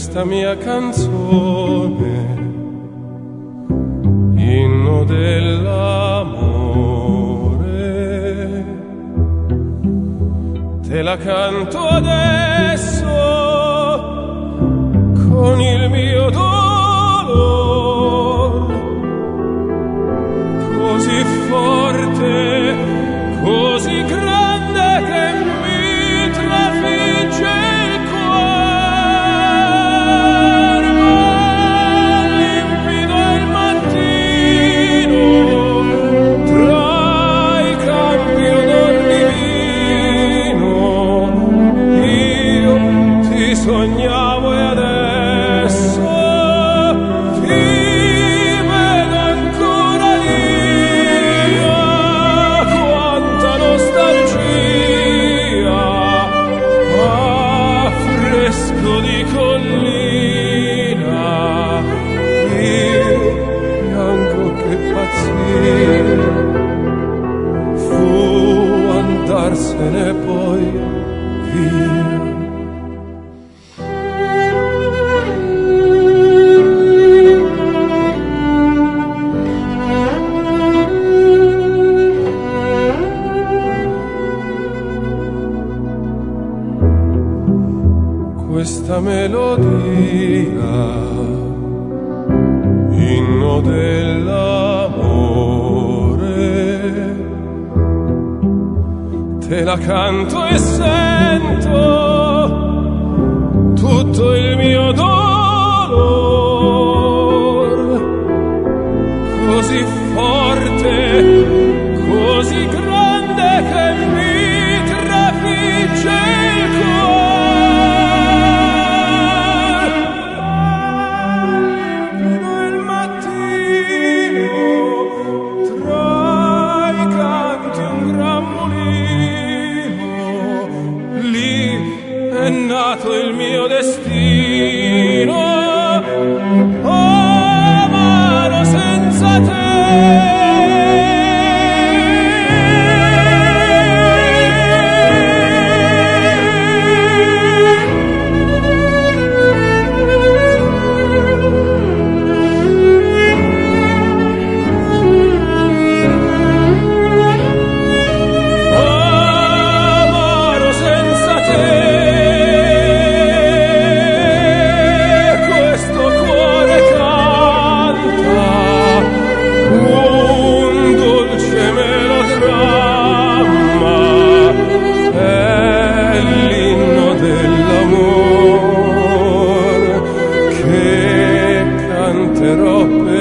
questa mia canzone, inno dell'amore, te la canto adesso con il mio dolore, così forte, così grande che mi trafigge il cuore, ma limpido il mattino, tra i campi odor divino, io ti sognavo e adesso ti vedo ancora lì. Quanta nostalgia, fresco di collina, bianco che pazzia, fu andarsene poi via. Questa melodia, inno dell'amore, te la canto e sento tutto il mio dolore, così forte, così grande che mi trafigge il cuore. È nato il mio destino, amaro senza te. Canterò